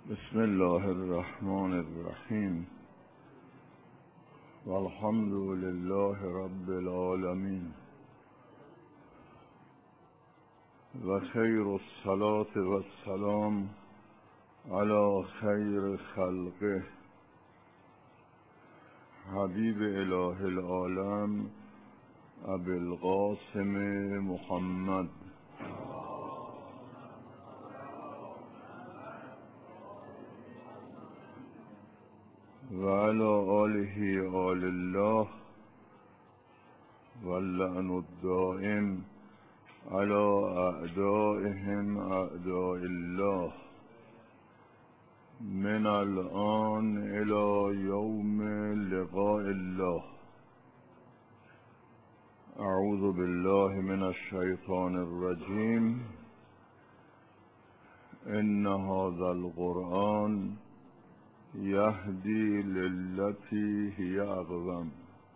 بسم الله الرحمن الرحیم والحمد لله رب العالمین و خیر الصلاة و السلام علی خیر خلقه حبیب اله العالم ابی القاسم محمد و علی آله آل الله و اللعن الدائم علی اعدائهم اعداء الله من الآن الى یوم لقاء الله. اعوذ بالله من الشیطان الرجیم. ان هذا القرآن یهدی للتی هی اقوم.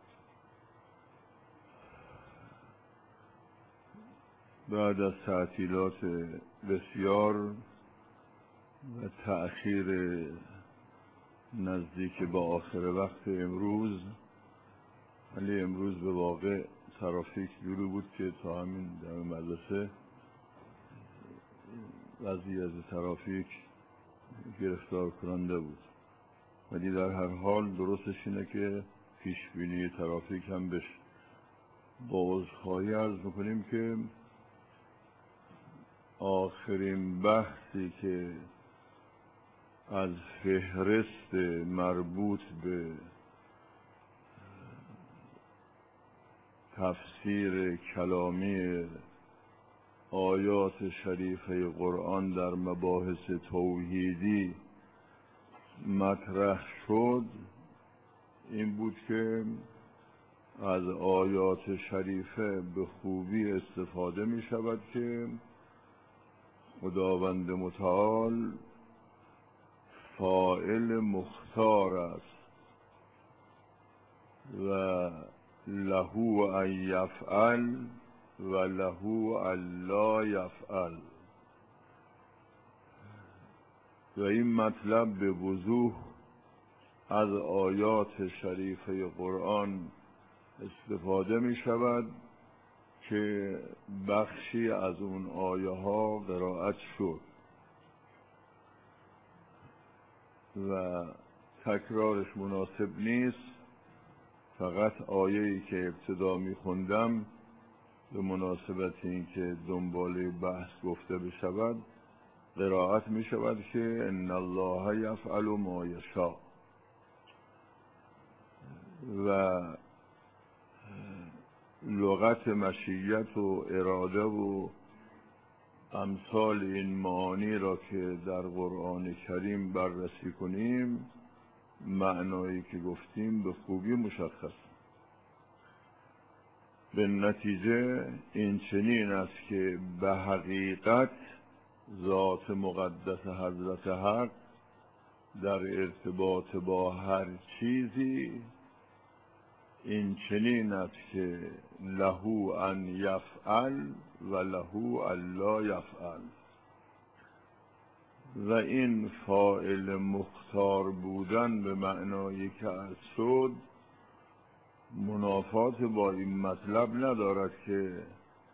بعد از تعطیلات بسیار و تأخیر نزدیک با آخر وقت امروز، ولی امروز به واقع ترافیک جوری بود که تا همین در مدرسه وضعیت ترافیک گرفتار کننده بود، ولی در هر حال درستش اینه که پیشبینی ترافیک هم بشه. با عذرخواهی عرض میکنیم که آخرین بحثی که از فهرست مربوط به تفسیر کلامی آیات شریفه قرآن در مباحث توحیدی مطرح شد این بود که از آیات شریفه به خوبی استفاده می شود که خداوند متعال فاعل مختار است و له ان یفعل و له الا یفعل، و این مطلب به وضوح از آیات شریفه قرآن استفاده می شود که بخشی از اون آیه ها قرائت شد و تکرارش مناسب نیست. فقط آیه‌ای که ابتدا می خوندم به مناسبت این که دنباله بحث گفته بشود قرائت می شود که ان الله یفعل ما یشاء، و لغت مشیت و اراده و امثال این معانی را که در قرآن کریم بررسی کنیم معنایی که گفتیم به خوبی مشخص. به نتیجه این چنین است که به حقیقت ذات مقدس حضرت حق در ارتباط با هر چیزی این چنین است که له ان یفعل و له الا یفعل، و این فاعل مختار بودن به معنایی که عرض شد منافات با این مطلب ندارد که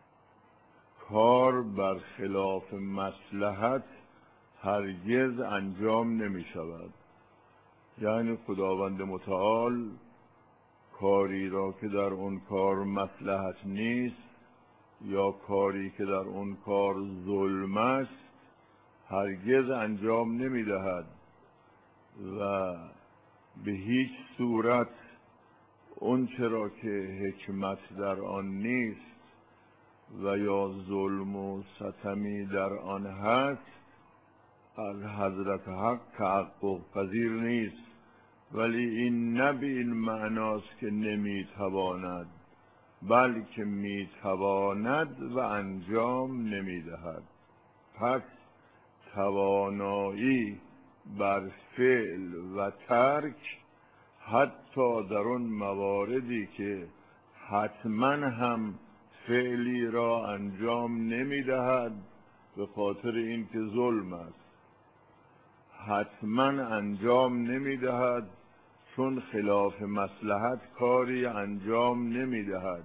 کار برخلاف مصلحت هرگز انجام نمی شود. یعنی خداوند متعال کاری را که در اون کار مصلحت نیست یا کاری که در اون کار ظلم است هرگز انجام نمی دهد و به هیچ صورت اون چرا که حکمت در آن نیست و یا ظلم و ستمی در آن هست از حضرت حق تحقق پذیر نیست. ولی این نه به این معناست که نمیتواند، بلکه میتواند و انجام نمیدهد. پس توانایی بر فعل و ترک حتی در اون مواردی که حتما هم فعلی را انجام نمیدهد به خاطر اینکه ظلم است، حتما انجام نمیدهد، چون خلاف مصلحت کاری انجام نمیدهد.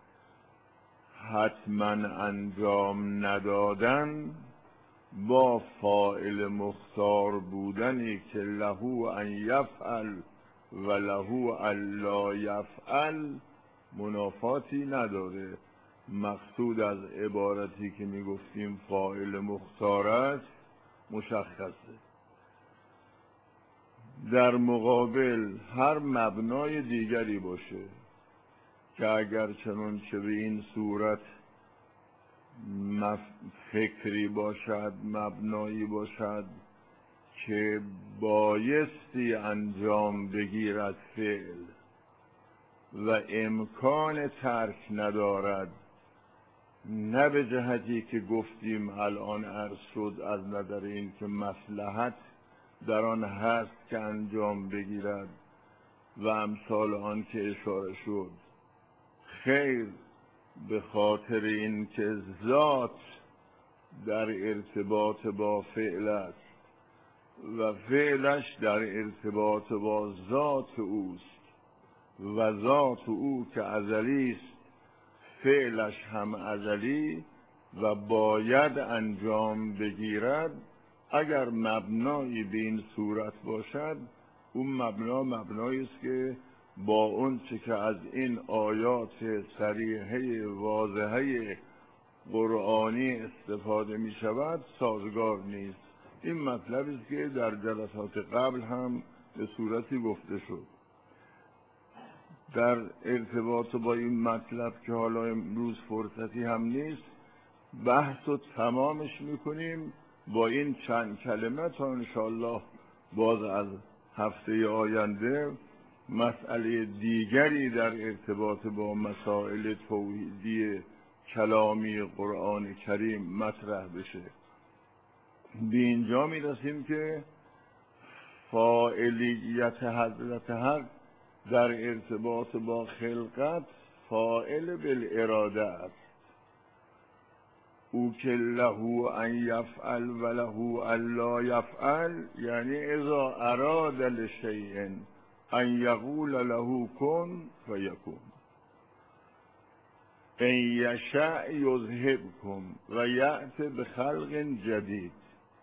حتما انجام ندادن با فاعل مختار بودنی که له ان یفعل و له الا یفعل منافاتی نداره. مقصود از عبارتی که میگفتیم فاعل مختار است مشخصه. در مقابل هر مبنای دیگری باشه که اگر چنانچه به این صورت فکری باشد، مبنایی باشد که بایستی انجام بگیرد فعل و امکان ترک ندارد، نه به جهتی که گفتیم الان عرض شد از نظر این که مصلحت در آن هست که انجام بگیرد و امثال آن که اشاره شد، خیر، به خاطر این که ذات در ارتباط با فعل است و فعلش در ارتباط با ذات اوست و ذات او که ازلی است فعلش هم ازلی و باید انجام بگیرد. اگر مبنایی به این صورت باشد، اون مبنایی است که با اون چه که از این آیات صریحه واضحه قرآنی استفاده می شود سازگار نیست. این مطلبی است که در جلسات قبل هم به صورتی گفته شد. در ارتباط با این مطلب که حالا امروز فرصتی هم نیست، بحث رو تمامش میکنیم با این چند کلمه تا انشاءالله باز از هفته آینده مسئله دیگری در ارتباط با مسائل توحیدی کلامی قرآن کریم مطرح بشه. به اینجا میرسیم که فاعلیت حضرت حق در ارتباط با خلقت فاعل بالاراده است. او که له ان یفعل و له الا یفعل، یعنی اذا اراد لشیء ان یقول له کن فیکون. ان یشاء یذهبکم و یأتی بخلق جدید.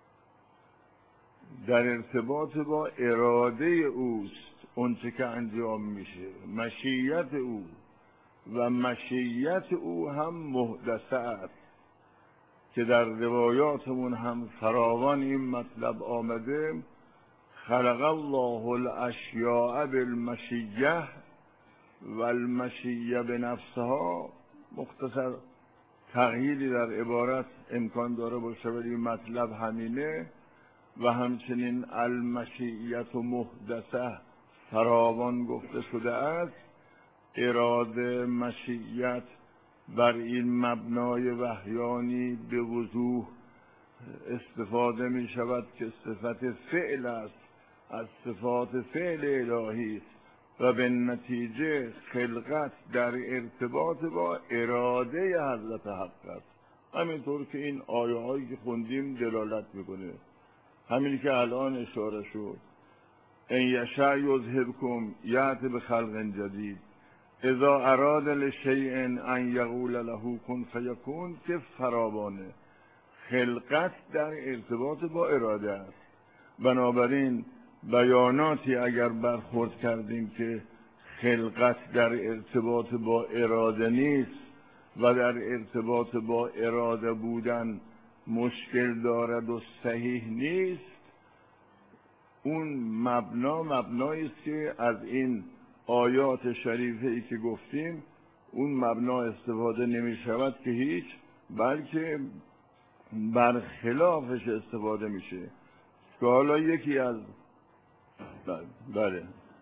در ارتباط با اراده اوست اونچه که انجام میشه، مشیت او، و مشیت او هم محدثه است که در روایاتمون هم فراوان این مطلب آمده: خلق الله الاشیاء بالمشیه و المشیه بنفسها. مختصر تغییری در عبارت امکان داره باشه ولی مطلب همینه. و همچنین المشیت محدثه فراوان گفته شده است. اراده، مشیت بر این مبنای وحیانی به وضوح استفاده می شود که صفت فعل است، از صفات فعل الهی است و به نتیجه خلقت در ارتباط با اراده حضرت حق است. همینطور که این آیه هایی که خوندیم دلالت میکنه، همینی که الان اشاره شد: ان یشاء یذهبکم یأتی بخلق جدید، اذا اراد لشیء ان یقول له کن فیکون، که فراوانه. خلقت در ارتباط با اراده است. بنابراین بیاناتی اگر برخورد کردیم که خلقت در ارتباط با اراده نیست و در ارتباط با اراده بودن مشکل دارد و صحیح نیست، اون مبنایی است که از این آیات شریفه ای که گفتیم اون مبنا استفاده نمی شود که هیچ، بلکه برخلافش استفاده میشه. که حالا یکی از بله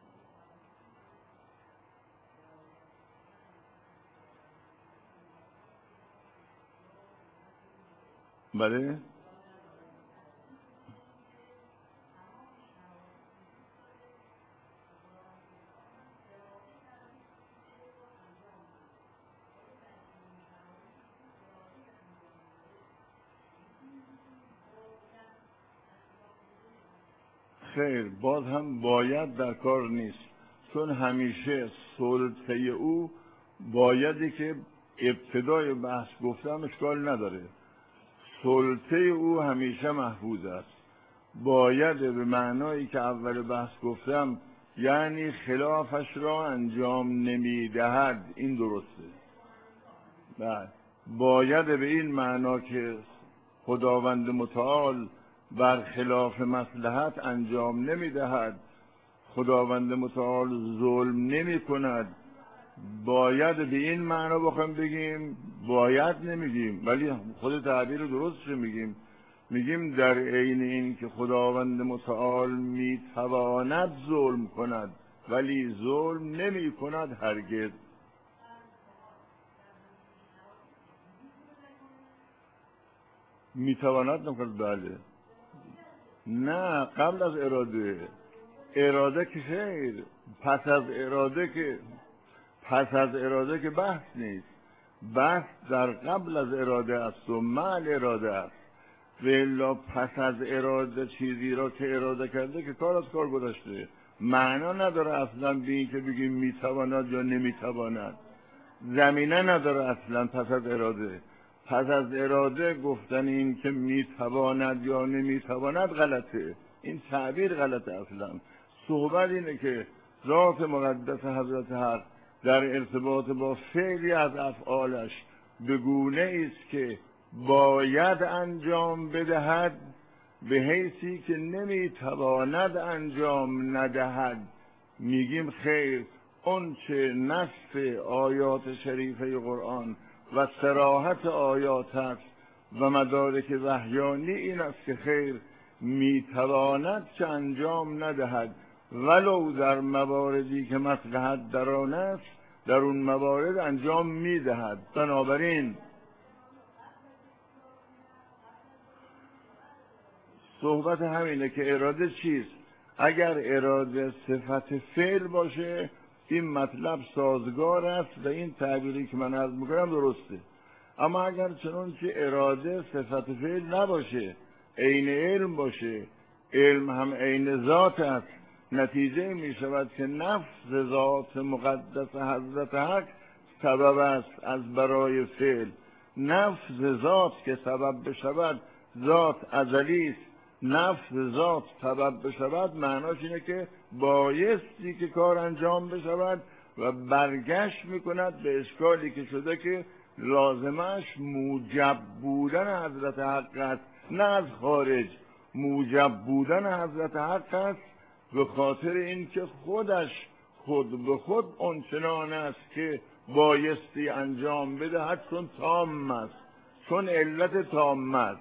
بله خیر، باز هم باید در کار نیست، چون همیشه سلطه او بایدی که ابتدای بحث گفتم اشکال نداره، سلطه او همیشه محفوظ است. باید به معنایی که اول بحث گفتم یعنی خلافش را انجام نمیدهد، این درسته. بعد باید به این معنا که خداوند متعال بر خلاف مصلحت انجام نمیدهد، خداوند متعال ظلم نمی کند. باید به این معنا بخوایم بگیم، باید نمیگیم ولی خود تعبیر درستش میگیم، میگیم در عین این که خداوند متعال میتواند ظلم کند ولی ظلم نمی کند هرگز. میتواند نکند، بله. نه قبل از اراده، اراده که خیر، پس از اراده که بحث نیست، بحث در قبل از اراده است و مع اراده است. و الا پس از اراده چیزی را که اراده کرده که کار از کار گذشته، معنا نداره اصلا به این که بگیم میتواند یا نمیتواند، زمینه نداره اصلا. پس از اراده، پس از اراده گفتن این که میتواند یا نمیتواند غلطه، این تعبیر غلطه اصلا. صحبت اینه که ذات مقدس حضرت حق در ارتباط با فعلی از افعالش به گونه است که باید انجام بدهد به حیثی که نمیتواند انجام ندهد. میگیم خیر، اون چه نص آیات شریفه قرآن و صراحت آیات است و مدارک وحیانی این است که خیر میتواند که انجام ندهد، ولو در مواردی که مصلحت در آن است در اون موارد انجام میدهد. بنابراین صحبت همینه که اراده چیست. اگر اراده صفت فعل باشه این مطلب سازگار است و این تعبیری که من عرض میکنم درسته. اما اگر چنون که اراده صفت فعل نباشه، عین علم باشه، علم هم عین ذات است، نتیجه می شود که نفس ذات مقدس حضرت حق سبب است از برای فعل. نفس ذات که سبب بشود، ذات ازلی است، نفس ذات سبب بشود معناش اینه که بایستی که کار انجام بشود و برگشت میکند به اشکالی که شده که لازمش موجب بودن حضرت حق است، نه از خارج. موجب بودن حضرت حق است به خاطر اینکه خودش خود به خود آنچنان است که بایستی انجام بدهد، چون تام است، چون علت تام است.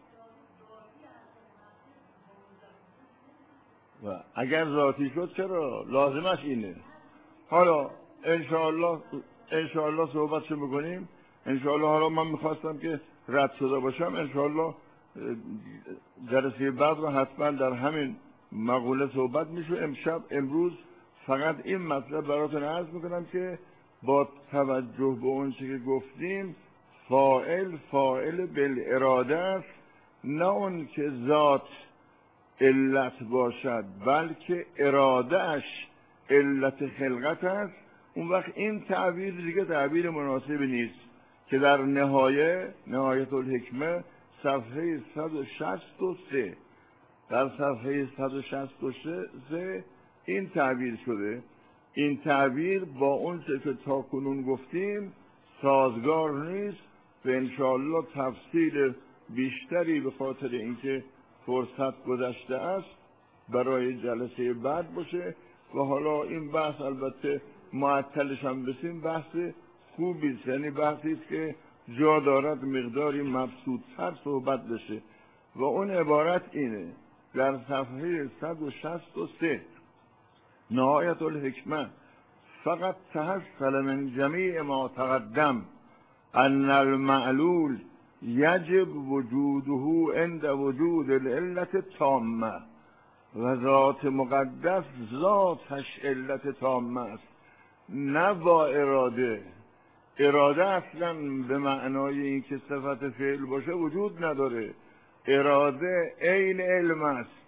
و اگر ذاتی شد چرا؟ لازمش اینه. حالا انشاءالله صحبتشو میکنیم. انشاءالله حالا من میخواستم که رد شده باشم، انشاءالله جلسه بعد رو حتما در همین مقوله صحبت میشه. امروز فقط این مطلب براتون عرض میکنم که با توجه به اون چی که گفتیم، فاعل بالاراده است، نه اون که ذات علت باشد بلکه اراده اش علت خلقت است. اون وقت این تعبیر دیگه تعبیر مناسبی نیست که در نهایت الحکمه صفحه 163 در صفحه 163 این تعبیر شده. این تعبیر با اون چه که تا کنون گفتیم سازگار نیست و انشاءالله تفصیل بیشتری به خاطر اینکه فرصت گذشته است برای جلسه بعد باشه. و حالا این بحث البته معطلش هم بسیم بحث خوبی است، یعنی بحثی است که جا دارد مقداری مبسوط‌تر صحبت بشه و اون عبارت اینه در صفحه 163 نهایت الحکمه: فقط تحصل من جمیع ما تقدم ان المعلول یجب وجوده عند وجود العلت التامه و ذات مقدس ذاتش علت تامه است، نه با اراده. اراده اصلا به معنای این که صفت فعل باشه وجود نداره. اراده عین علم است.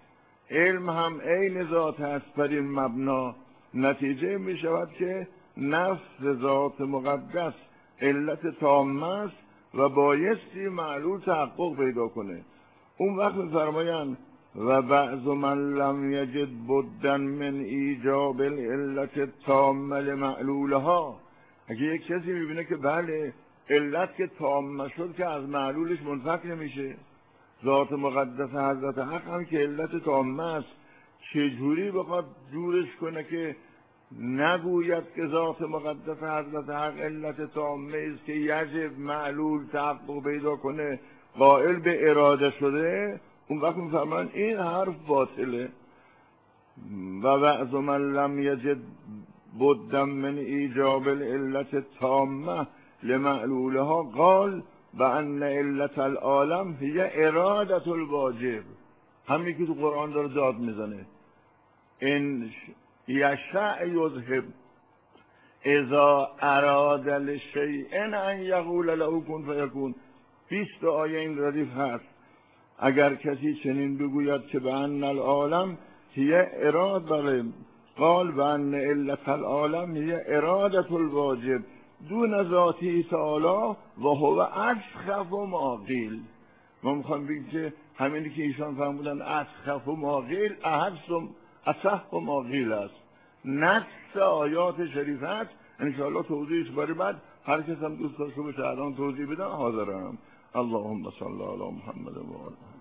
علم هم عین ذات هست بر این مبنا. نتیجه می شود که نفس ذات مقدس علت تامه است و بایستی معلول تحقق پیدا کنه. اون وقت می‌فرمایند و بعض من لم یجد بدا من ایجاب العلت تامه لمعلولها. اگه یک کسی میبینه که بله علت که تامه شد که از معلولش منفک نمیشه، ذات مقدس حضرت حق هم که علت تامه است، چجوری بخواد جورش کنه که نگوید که ذات مقدس حضرت حق علت تامه است که یجب معلول تحقق پیدا کنه، قائل به اراده شده؟ اون وقت میفرمان این حرف باطله. و بعض من لم یجد بدا من ایجاب العلت تامه لمعلولها قال و ان علت العالم هی ارادت الواجب. همین که تو قرآن داره داد میزنه، ان یشاء یذهب اذا اراد لشیء ان یقول له کن فیکون. 20 آیه این ردیف هست. اگر کسی چنین بگوید که به ان العالم هی اراده قال و ان علت العالم هی ارادت الواجب دون ذاتی تعالی و هو اسخف و ماقیل. ما میخوام بگیم که همینی که ایشان فرمودن اسخف و ماقیل اصح و ماقیل است. نص آیات شریف است. انشاءالله توضیحش برای بعد هر کس هم دوست داشته باشه الان توضیح بدم حاضرم. اللهم صل علی محمد و آله